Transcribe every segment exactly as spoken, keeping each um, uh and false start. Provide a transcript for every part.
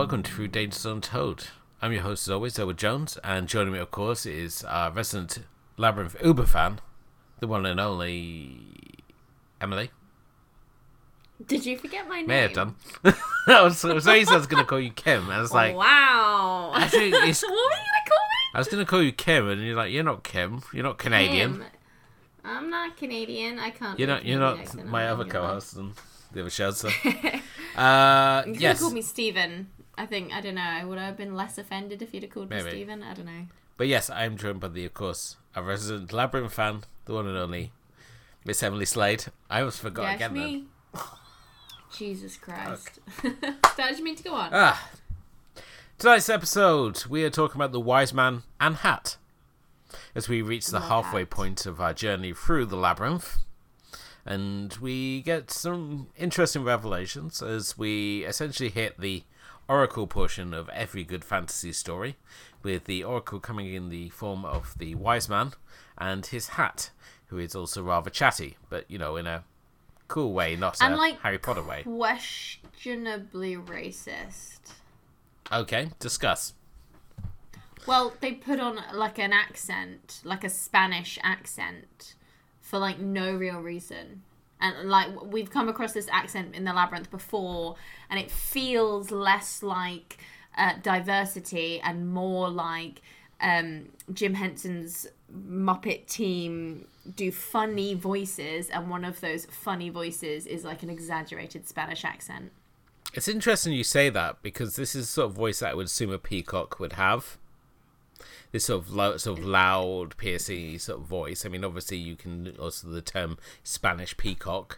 welcome to Through Dangers Untold. I'm your host, as always, Edward Jones, and joining me, of course, is our resident Labyrinth Uber fan, the one and only Emily. Did you forget my name? May have done. I was, I was I was going to call you Kim. I was like, wow. Actually, it's, what were you going to call me? I was going to call you Kim, and you're like, you're not Kim. You're not Canadian. Kim. I'm not Canadian. I can't. You're do not. You're Canadian not accent. my I'm other not. co-host and the other show. So, uh, You could yes. have called me Stephen. I think, I don't know, would I have been less offended if you'd have called Maybe. me Stephen? I don't know. But yes, I am joined by the, of course, a resident Labyrinth fan, the one and only Miss Emily Slade. I almost forgot Yeah, again me. Jesus Christ. How did you mean to go on? Ah. Tonight's episode, we are talking about the Wise Man and Hat. As we reach the My halfway hat. point of our journey through the labyrinth. And we get some interesting revelations as we essentially hit the Oracle portion of every good fantasy story, with the Oracle coming in the form of the Wise Man and his hat, who is also rather chatty, but, you know, in a cool way, not And, a like, Harry Potter way. Questionably racist. Okay, discuss. Well, they put on like an accent, like a Spanish accent, for like no real reason. And like we've come across this accent in the Labyrinth before, and it feels less like uh, diversity and more like um, Jim Henson's Muppet team do funny voices, and one of those funny voices is like an exaggerated Spanish accent. It's interesting you say that, because this is the sort of voice that I would assume a peacock would have. This sort of loud, sort of loud, piercing sort of voice. I mean, obviously, you can also the term Spanish peacock.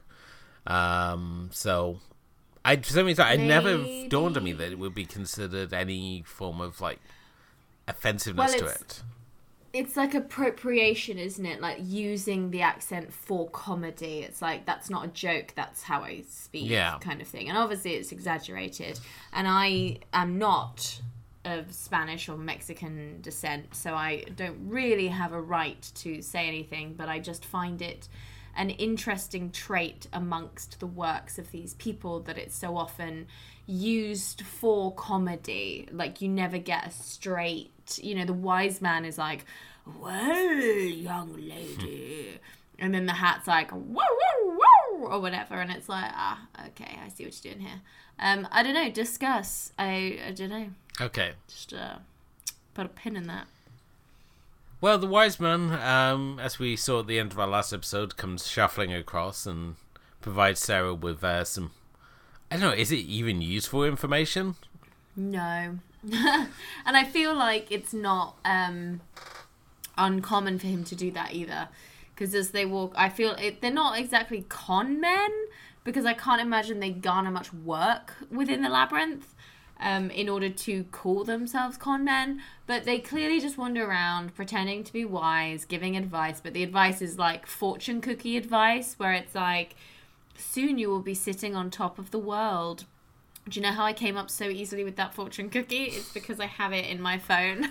Um, so, I for some reason, it never Maybe. dawned on me that it would be considered any form of like offensiveness Well, to it's- it. It's like appropriation, isn't it? Like using the accent for comedy. It's like, that's not a joke, that's how I speak, Yeah. kind of thing. And obviously it's exaggerated. And I am not of Spanish or Mexican descent, so I don't really have a right to say anything, but I just find it an interesting trait amongst the works of these people that it's so often used for comedy. Like, you never get a straight, you know, the Wise Man is like, well, young lady, and then the Hat's like, whoa, whoa, whoa, or whatever, and it's like, ah, okay, I see what you're doing here. Um, I don't know, discuss. I, I don't know, Okay. just uh, put a pin in that. Well, the Wise Man, um, as we saw at the end of our last episode, comes shuffling across and provides Sarah with uh, some, I don't know, is it even useful information? No. And I feel like it's not um, uncommon for him to do that either. Because as they walk, I feel it, they're not exactly con men, because I can't imagine they garner much work within the labyrinth um, in order to call themselves con men. But they clearly just wander around pretending to be wise, giving advice. But the advice is like fortune cookie advice, where it's like, soon you will be sitting on top of the world. Do you know how I came up so easily with that fortune cookie? It's because I have it in my phone.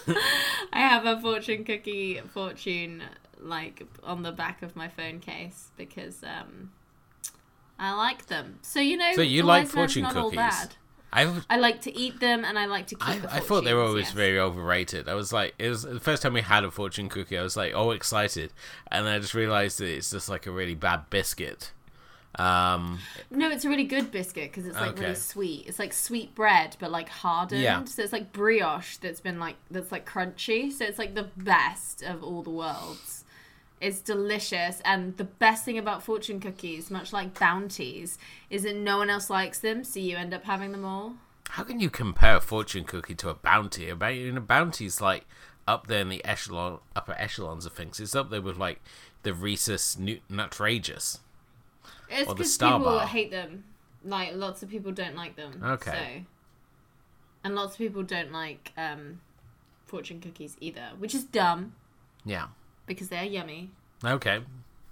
I have a fortune cookie fortune like on the back of my phone case because um, I like them. So you know, So you the like Wise Man's fortune not all cookies? bad. I I like to eat them and I like to keep I, the I thought they were fortunes, always yes. very overrated. I was like, it was the first time we had a fortune cookie. I was like, oh, excited, and I just realized that it's just like a really bad biscuit. Um, No, it's a really good biscuit because it's like Okay. really sweet. It's like sweet bread, but like hardened. Yeah. So it's like brioche that's been like that's like crunchy. So it's like the best of all the worlds. It's delicious, and the best thing about fortune cookies, much like bounties, is that no one else likes them, so you end up having them all. how can you compare a fortune cookie to a bounty? A bounty, you know, bounty's like up there in the echelon, upper echelons of things. It's up there with like the Reese's Nut- Nutrageous. It's Or the because Star people Bar. hate them. Like lots of people don't like them. Okay. So, and lots of people don't like um, fortune cookies either, which is dumb Yeah. because they're yummy. Okay.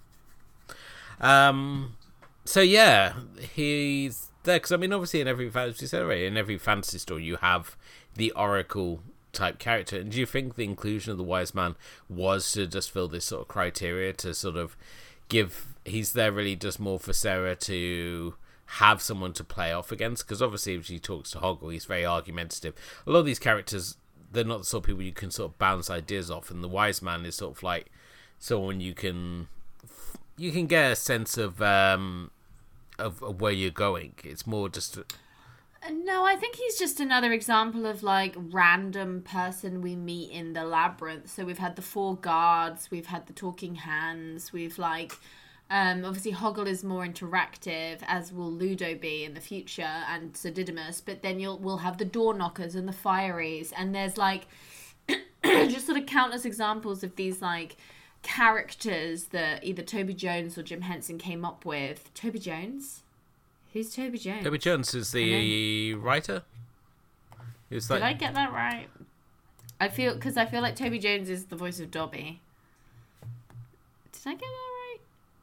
Um. So yeah, he's there because I mean, obviously, in every fantasy story, in every fantasy story, you have the Oracle type character. And do you think the inclusion of the Wise Man was to just fill this sort of criteria to sort of give? He's there really just more for Sarah to have someone to play off against, because obviously if she talks to Hoggle, he's very argumentative. A lot of these characters, they're not the sort of people you can sort of bounce ideas off, and the wise man is sort of like someone you can you can get a sense of um of, of where you're going. It's more just no, I think he's just another example of like random person we meet in the labyrinth. So we've had the four guards, we've had the talking hands, we've like um obviously Hoggle is more interactive, as will Ludo be in the future, and Sir Didymus, but then you'll we'll have the door knockers and the fireys, and there's like just sort of countless examples of these like characters that either Toby Jones or Jim Henson came up with. Toby Jones? Who's Toby Jones? Toby Jones is the writer. Is that... Did I get that right? I feel because I feel like Toby Jones is the voice of Dobby. Did I get that right?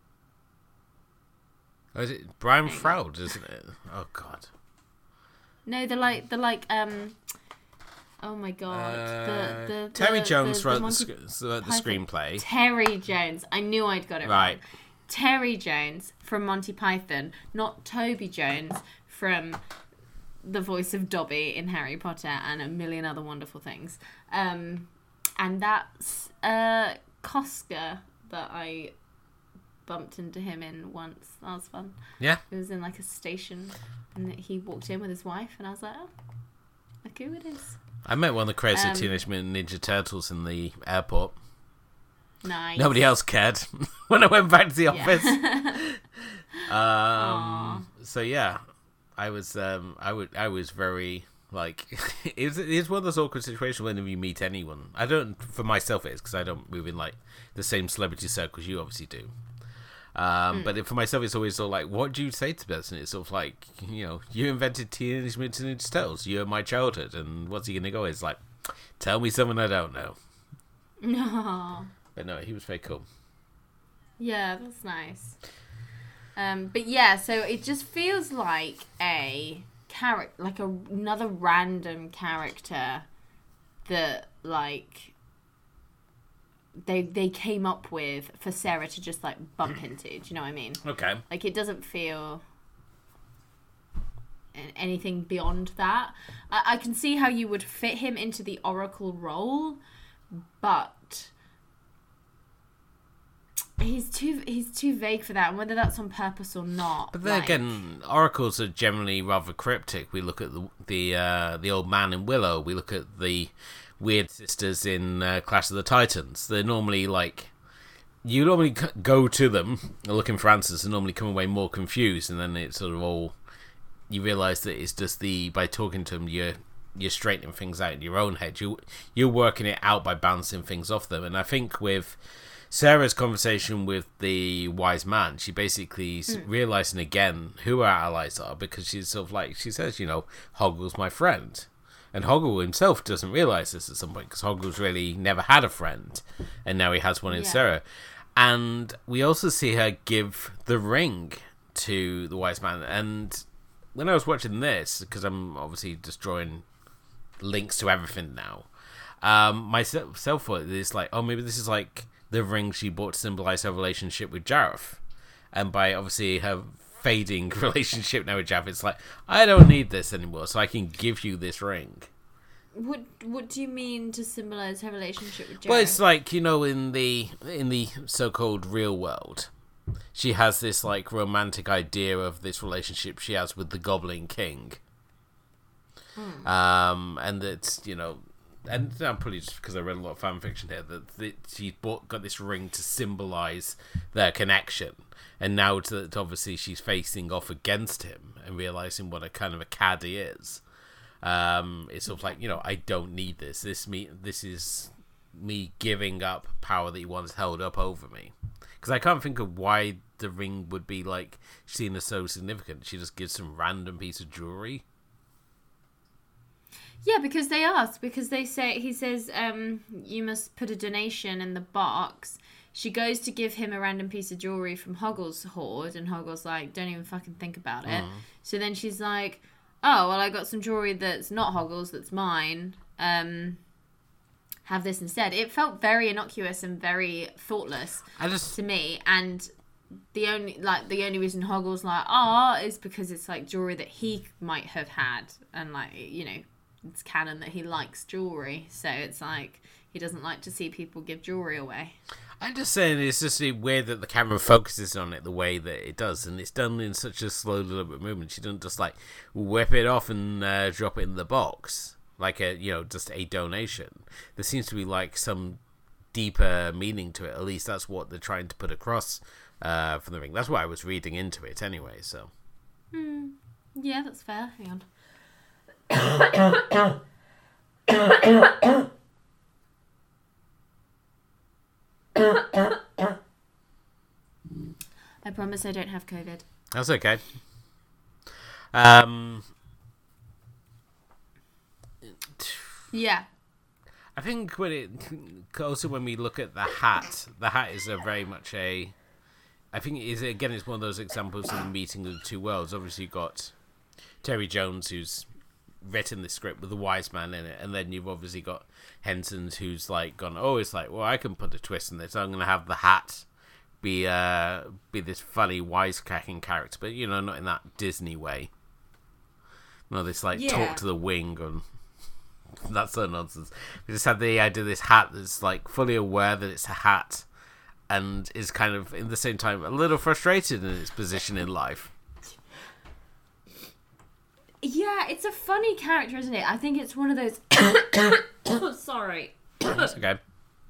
Oh, is it Brian Froud, isn't it? Oh God. No, the like the like um. Oh my God! Uh, the, the Terry the, Jones the, the wrote Monty the, sc- the, the screenplay. Terry Jones. I knew I'd got it right. wrong. Terry Jones from Monty Python, not Toby Jones from the voice of Dobby in Harry Potter and a million other wonderful things. Um, and that's uh, Costco that I bumped into him in once. That was fun. Yeah. It was in like a station, and he walked in with his wife, and I was like, oh, look who it is. I met one of the crazy Um, Teenage Mutant Ninja Turtles in the airport. Nice. Nobody else cared when I went back to the Yeah. office. Aw. um, so yeah, I was um, I would I was very like it's it's one of those awkward situations whenever you meet anyone. I don't for myself it is because I don't move in like the same celebrity circles you obviously do. Um, mm. But for myself, it's always sort of like, what do you say to the person? It's sort of like, you know, you invented Teenage Mutant Ninja Turtles. You're my childhood, and what's he gonna go? It's like, tell me something I don't know. No. But no, he was very cool. Yeah, that's nice. Um, but yeah, so it just feels like a character, like a, another random character that like they they came up with for Sarah to just like bump into. Do you know what I mean? Okay. Like it doesn't feel anything beyond that. I, I can see how you would fit him into the Oracle role, but he's too he's too vague for that, and whether that's on purpose or not. But then like... again, oracles are generally rather cryptic. We look at the the uh, the old man in Willow. We look at the weird sisters in uh, Clash of the Titans. They're normally like you normally go to them looking for answers, and normally come away more confused, and then it's sort of all you realise that it's just the by talking to them you're you're straightening things out in your own head. You you're working it out by bouncing things off them, and I think with Sarah's conversation with the wise man, she basically is mm. realising again who our allies are, because she's sort of like, she says, you know, Hoggle's my friend. And Hoggle himself doesn't realise this at some point, because Hoggle's really never had a friend, and now he has one in yeah. Sarah. And we also see her give the ring to the wise man. And when I was watching this, because I'm obviously just drawing links to everything now, um, myself thought it's like, oh, maybe this is like the ring she bought to symbolise her relationship with Jareth. And by obviously her fading relationship now with Jareth, it's like, I don't need this anymore, so I can give you this ring. What What do you mean to symbolise her relationship with Jareth? Well, it's like, you know, in the in the so-called real world, she has this like romantic idea of this relationship she has with the Goblin King. Hmm. Um, and it's, you know, and I'm probably just because I read a lot of fan fiction here, that, that she bought, got this ring to symbolise their connection, and now that obviously she's facing off against him and realising what a kind of a cad he is, um, it's sort of like, you know, I don't need this. This me, this is me giving up power that he once held up over me. Because I can't think of why the ring would be like seen as so significant. She just gives some random piece of jewellery. Yeah, because they ask, because they say, he says, um, you must put a donation in the box. She goes to give him a random piece of jewellery from Hoggle's hoard, and Hoggle's like, don't even fucking think about it. Mm. So then she's like, oh, well, I got some jewellery that's not Hoggle's, that's mine. Um, have this instead. It felt very innocuous and very thoughtless I just... to me, and the only like the only reason Hoggle's like ah is because it's like jewelry that he might have had, and like you know it's canon that he likes jewelry, so it's like he doesn't like to see people give jewelry away. I'm just saying it's just weird that the camera focuses on it the way that it does, and it's done in such a slow, deliberate movement. She doesn't just like whip it off and uh, drop it in the box like a you know just a donation. There seems to be like some deeper meaning to it. At least that's what they're trying to put across uh, from the ring. That's why I was reading into it anyway. So, hmm. Yeah, that's fair. Hang on. I promise I don't have COVID. That's okay. Um, yeah. I think when it also when we look at the hat, the hat is a very much a. I think it is again. It's one of those examples of the meeting of the two worlds. Obviously, you've got Terry Jones, who's written the script with the wise man in it, and then you've obviously got Henson, who's like gone. Oh, it's like, well, I can put a twist in this. I'm going to have the hat be uh be this funny wisecracking character, but you know, not in that Disney way. No, this like Yeah. talk to the wing and that's so nonsense. We just had the idea of this hat that's like fully aware that it's a hat and is kind of in the same time a little frustrated in its position in life. Yeah, it's a funny character, isn't it? I think it's one of those. Oh, sorry. That's okay.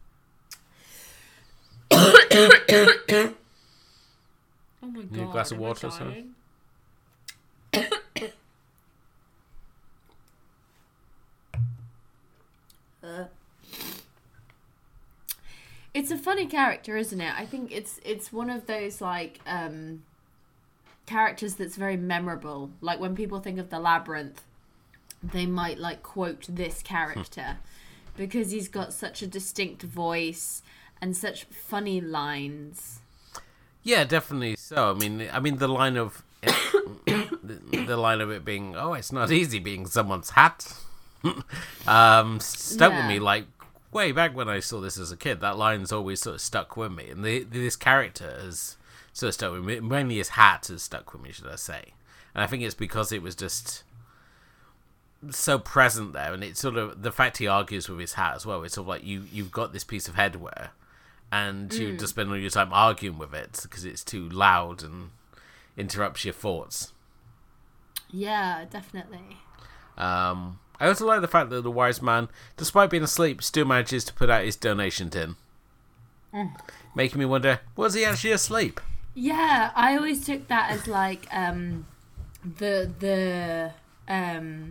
Oh my god. Need a glass of am I water or something? dying? uh. It's a funny character, isn't it? I think it's it's one of those like um characters that's very memorable. Like when people think of the Labyrinth, they might like quote this character because he's got such a distinct voice and such funny lines. Yeah, definitely so. I mean, I mean the line of the, the line of it being, "Oh, it's not easy being someone's hat," um, stuck Yeah. with me. Like way back when I saw this as a kid, that line's always sort of stuck with me, and the, this character has sort of stuck with me. Mainly his hat has stuck with me, should I say? And I think it's because it was just so present there, and it's sort of the fact he argues with his hat as well. It's sort of like you you've got this piece of headwear, and you Mm. just spend all your time arguing with it because it's too loud and interrupts your thoughts. Yeah, definitely. Um, I also like the fact that the wise man, despite being asleep, still manages to put out his donation tin, Mm. making me wonder: was he actually asleep? Yeah, I always took that as like um the the um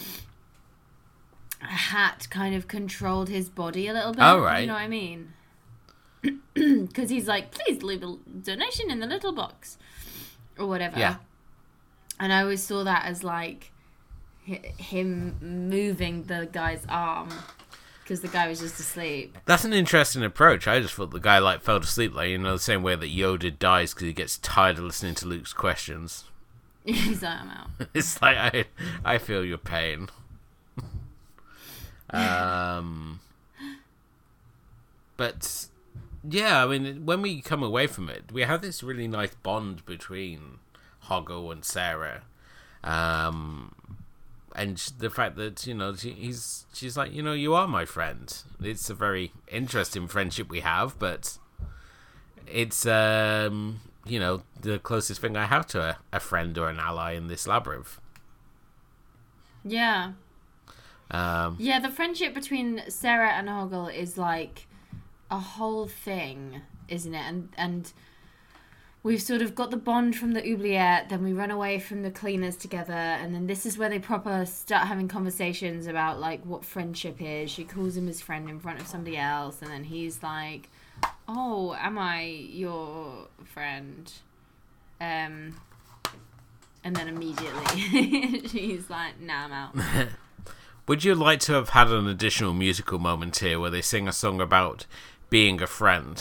hat kind of controlled his body a little bit. Oh, right. You know what I mean? Because he's like, please leave a donation in the little box or whatever. Yeah. And I always saw that as like hi- him moving the guy's arm because the guy was just asleep. That's an interesting approach. I just thought the guy like fell asleep, like you know, the same way that Yoda dies because he gets tired of listening to Luke's questions. He's like, I'm out. It's like I, I feel your pain. um, but yeah, I mean, when we come away from it, we have this really nice bond between Hoggle and Sarah, um, and the fact that you know she, he's she's like, you know, you are my friend. It's a very interesting friendship we have, but it's um, you know, the closest thing I have to a, a friend or an ally in this labyrinth. Yeah. Um, Yeah, the friendship between Sarah and Hoggle is like a whole thing, isn't it? And and we've sort of got the bond from the oubliette, then we run away from the cleaners together, and then this is where they proper start having conversations about like what friendship is. She calls him his friend in front of somebody else, and then he's like, "Oh, am I your friend?" Um, and then immediately she's like, "Nah, I'm out." Would you like to have had an additional musical moment here where they sing a song about being a friend?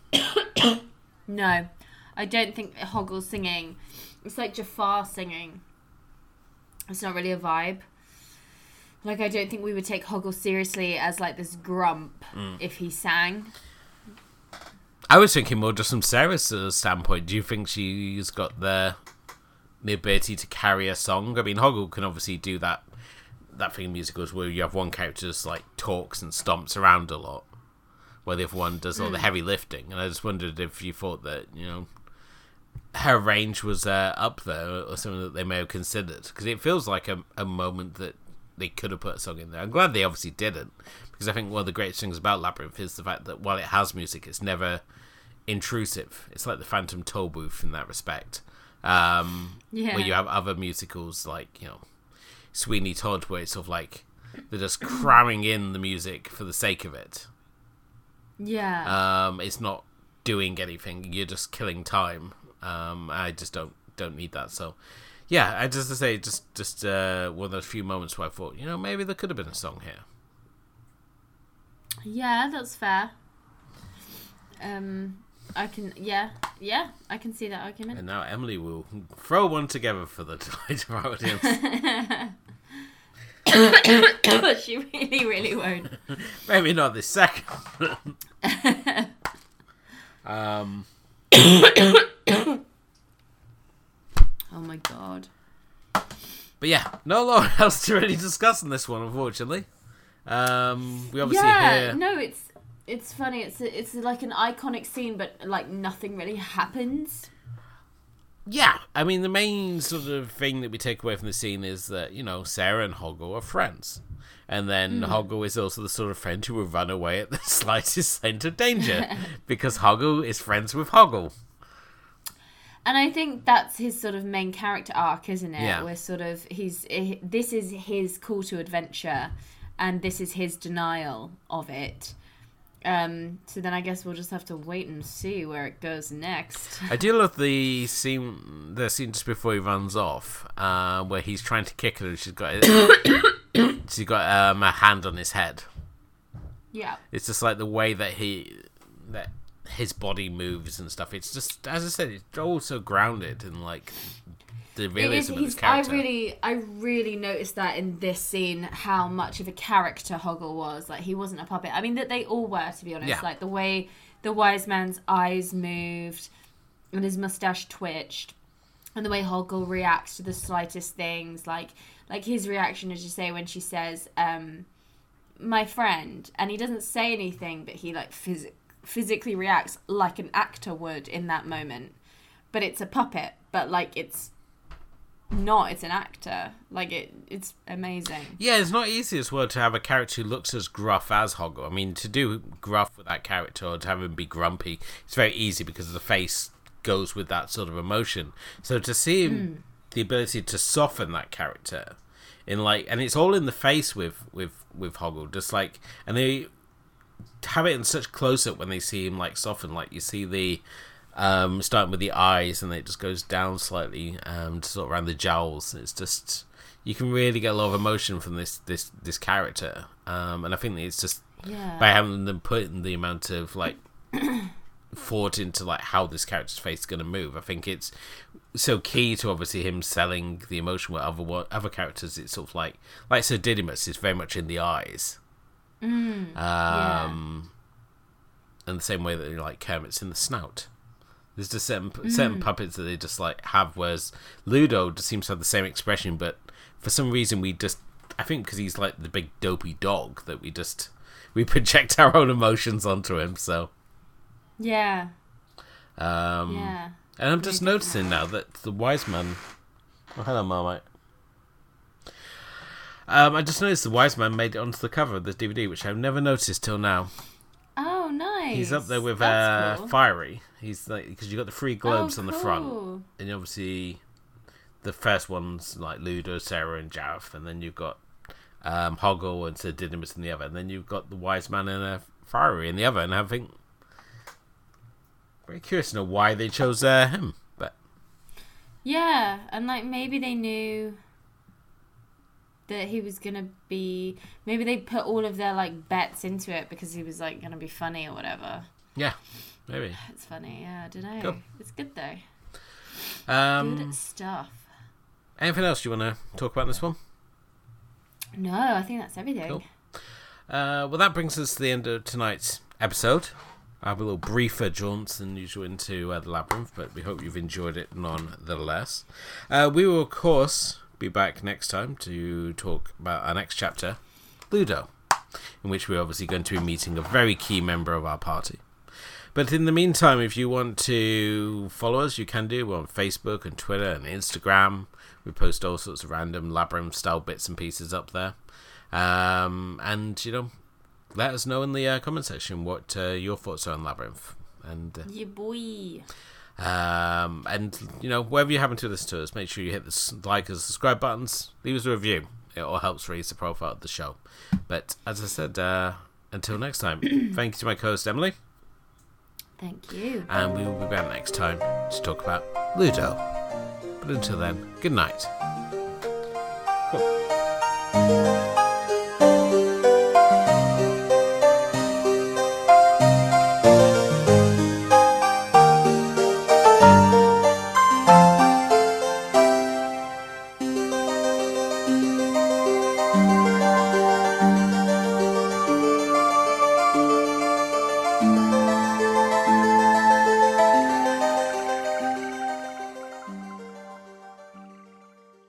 No, I don't think Hoggle's singing. It's like Jafar singing. It's not really a vibe. Like, I don't think we would take Hoggle seriously as like this grump Mm. if he sang. I was thinking more just from Sarah's sort of standpoint. Do you think she's got the the ability to carry a song? I mean, Hoggle can obviously do that that thing in musicals where you have one character just like talks and stomps around a lot, while the other one does all mm. the heavy lifting. And I just wondered if you thought that, you know, her range was uh, up there or something that they may have considered, because it feels like a, a moment that they could have put a song in there. I'm glad they obviously didn't, because I think one of the greatest things about Labyrinth is the fact that while it has music, it's never intrusive. It's like the Phantom Toll Booth in that respect, um, yeah. where you have other musicals like, you know, Sweeney Todd, where it's sort of like they're just cramming in the music for the sake of it. Yeah. Um, it's not doing anything. You're just killing time. Um, I just don't don't need that. So, yeah, I just to say, just just uh, one of those few moments where I thought, you know, maybe there could have been a song here. Yeah, that's fair. Um, I can, yeah, yeah, I can see that argument. And now Emily will throw one together for the delight of our audience. She really, really won't. Maybe not this second. um. Oh my god. But yeah, no lot else to really discuss in this one, unfortunately. Um, we obviously yeah, hear... no, it's it's funny. It's it's like an iconic scene, but like nothing really happens. Yeah, I mean, the main sort of thing that we take away from the scene is that, you know, Sarah and Hoggle are friends. And then mm. Hoggle is also the sort of friend who will run away at the slightest hint of danger, because Hoggle is friends with Hoggle. And I think that's his sort of main character arc, isn't it? Yeah. Where sort of he's this is his call to adventure, and this is his denial of it. Um, so then I guess we'll just have to wait and see where it goes next. I do love the scene, the scene just before he runs off, uh, where he's trying to kick her and she's got she's got um, a hand on his head. Yeah. It's just like the way that he that his body moves and stuff. It's just, as I said, it's all so grounded in like the realism of his character. I really, I really noticed that in this scene, how much of a character Hoggle was. Like, he wasn't a puppet. I mean, that they all were, to be honest. Yeah. Like the way the wise man's eyes moved and his mustache twitched, and the way Hoggle reacts to the slightest things, like like his reaction, as you say, when she says, um, "My friend," and he doesn't say anything, but he like phys- physically reacts like an actor would in that moment. But it's a puppet, but like it's not, it's an actor. Like it it's amazing. Yeah, it's not easy as well to have a character who looks as gruff as Hoggle. I mean, to do gruff with that character or to have him be grumpy, it's very easy because the face goes with that sort of emotion. So to see him, mm. the ability to soften that character in like, and it's all in the face with with with Hoggle, just like, and they have it in such close up when they see him like soften, like you see the um starting with the eyes and it just goes down slightly um to sort of around the jowls. It's just, you can really get a lot of emotion from this this this character, um and I think it's just yeah. by having them put in the amount of like thought into like how this character's face is going to move. I think it's so key to obviously him selling the emotion with other other characters. It's sort of like like Sir Didymus is very much in the eyes, mm, um yeah. and the same way that like Kermit's in the snout. There's just certain mm. certain puppets that they just like have, whereas Ludo just seems to have the same expression, but for some reason we just, I think because he's like the big dopey dog, that we just we project our own emotions onto him. So yeah, um, yeah. And I'm just noticing now that the wise man. Oh, hello, Marmite. Um, I just noticed the wise man made it onto the cover of this D V D, which I've never noticed till now. Oh, nice. He's up there with That's uh, cool. Fiery. He's like, because you got the three globes oh, on the cool. front, and obviously the first one's like Ludo, Sarah, and Jareth, and then you've got um, Hoggle and Sir Didymus in the other, and then you've got the wise man and uh, Fiery in the other. And I think very curious to know why they chose uh, him, but yeah, and like maybe they knew that he was gonna be, maybe they put all of their like bets into it because he was like gonna be funny or whatever. Yeah, maybe it's funny. Yeah, I don't know. Cool. It's good though. Um, good stuff. Anything else you want to talk about in this one? No, I think that's everything. Cool. Uh, well, that brings us to the end of tonight's episode. have a little briefer jaunts than usual into uh, the Labyrinth, but we hope you've enjoyed it nonetheless. Uh, we will, of course, be back next time to talk about our next chapter, Ludo, in which we're obviously going to be meeting a very key member of our party. But in the meantime, if you want to follow us, you can do. We're on Facebook and Twitter and Instagram. We post all sorts of random Labyrinth-style bits and pieces up there. Um, and, you know, let us know in the uh, comment section what uh, your thoughts are on Labyrinth. And, uh, yeah, boy. Um, and, you know, wherever you happen to listen to us, make sure you hit the like and subscribe buttons. Leave us a review. It all helps raise the profile of the show. But, as I said, uh, until next time, thank you to my co-host, Emily. Thank you. And we will be back next time to talk about Ludo. But until then, good night.